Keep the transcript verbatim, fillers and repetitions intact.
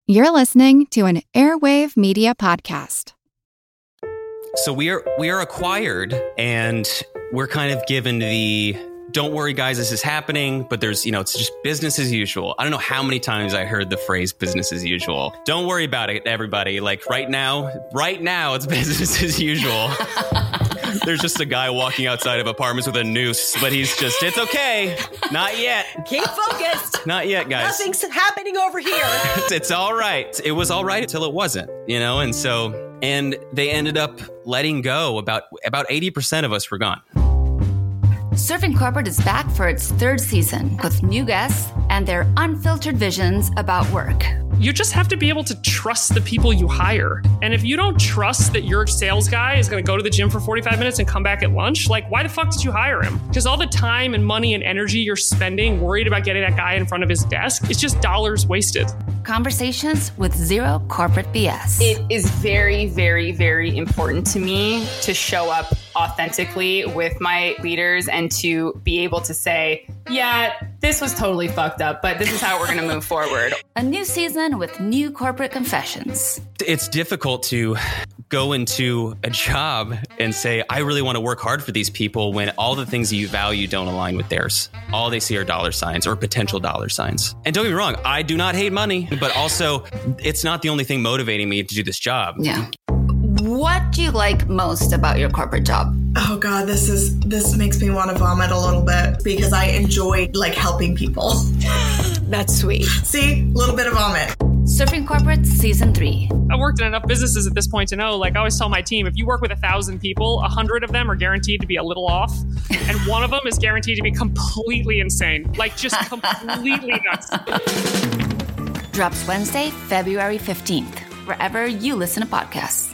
You're listening to an Airwave Media Podcast. So we are we are acquired, and we're kind of given the, don't worry, guys, this is happening, but there's, you know, it's just business as usual. I don't know how many times I heard the phrase business as usual. Don't worry about it, everybody. Like right now, right now, it's business as usual. There's just a guy walking outside of apartments with a noose, but he's just, it's okay. Not yet. Keep focused. Not yet, guys. Nothing's happening over here. it's, it's all right. It was all right until it wasn't, you know? And so, and they ended up letting go. About, about eighty percent of us were gone. Surfing Corporate is back for its third season with new guests and their unfiltered visions about work. You just have to be able to trust the people you hire. And if you don't trust that your sales guy is going to go to the gym for forty-five minutes and come back at lunch, like, why the fuck did you hire him? Because all the time and money and energy you're spending worried about getting that guy in front of his desk, it's just dollars wasted. Conversations with zero corporate B S. It is very, very, very important to me to show up authentically with my leaders and to be able to say, yeah, this was totally fucked up, but this is how we're going to move forward. A new season with new corporate confessions. It's difficult to go into a job and say, I really want to work hard for these people when all the things that you value don't align with theirs. All they see are dollar signs or potential dollar signs. And don't get me wrong, I do not hate money, but also it's not the only thing motivating me to do this job. Yeah. What do you like most about your corporate job? Oh God, this is this makes me want to vomit a little bit because I enjoy like helping people. That's sweet. See, a little bit of vomit. Surfing Corporate Season three. I've worked in enough businesses at this point to know, like I always tell my team, if you work with a thousand people, a hundred of them are guaranteed to be a little off. And one of them is guaranteed to be completely insane. Like just completely nuts. Drops Wednesday, February fifteenth, wherever you listen to podcasts.